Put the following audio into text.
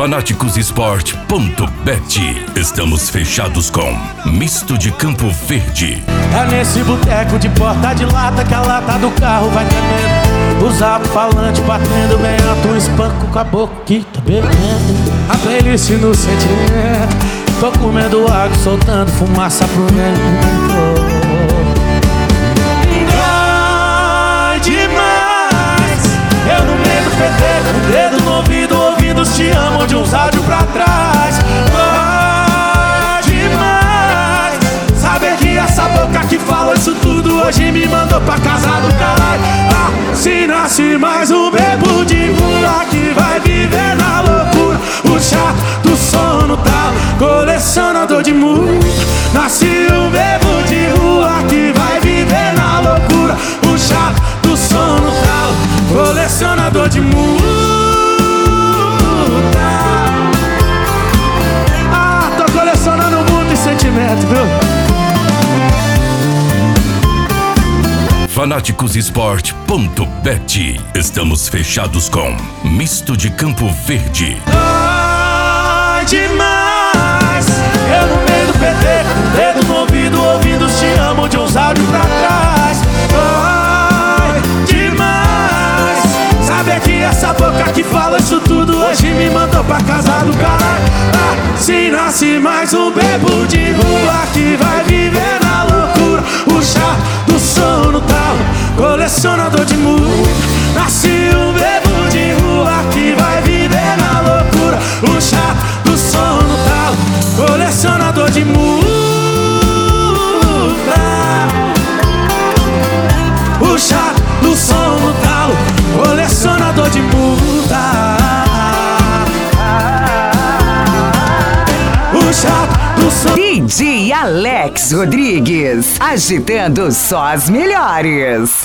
Fanaticosesporte.bet. Estamos fechados com Misto de Campo Verde. É nesse boteco de porta de lata que a lata do carro vai tremendo. Os alto-falantes batendo bem alto, um espanco com a boca que tá bebendo. A playlist no sentimento, tô comendo água, soltando fumaça pro vento. Dói demais, eu no meio do PT, o dedo no ouvido, ouvindo os te amam de uns áudios pra trás. Dói demais, saber que essa boca que falou isso tudo hoje me mandou pra casa do caralho. Ah, se nasce mais um bebo de rua que vai viver na loucura. O chato do sono tá colecionador de muro. Nasce um bebo de rua que vai viver na loucura. O chato do sono tá colecionador de muro. Ah, tô colecionando muito sentimento, viu? Fanaticosesporte.bet. Estamos fechados com Misto de Campo Verde. Dói demais, eu no meio do PT, dedo no ouvido, ouvindo os te amo de uns áudios pra trás. Dói demais, saber que essa boca que fala isso tudo hoje me mandou pra casa do caralho. Ah, se nasce mais um bebo de rua que vai viver na loucura. O chá do sono tal, colecionador de muro. Nasce um bebo de rua que vai viver na loucura. O chá do sono tal, colecionador de muda. O chá do sono tal, colecionador de muda. O chá do sono. DJ Alex Rodrigues, agitando só as melhores.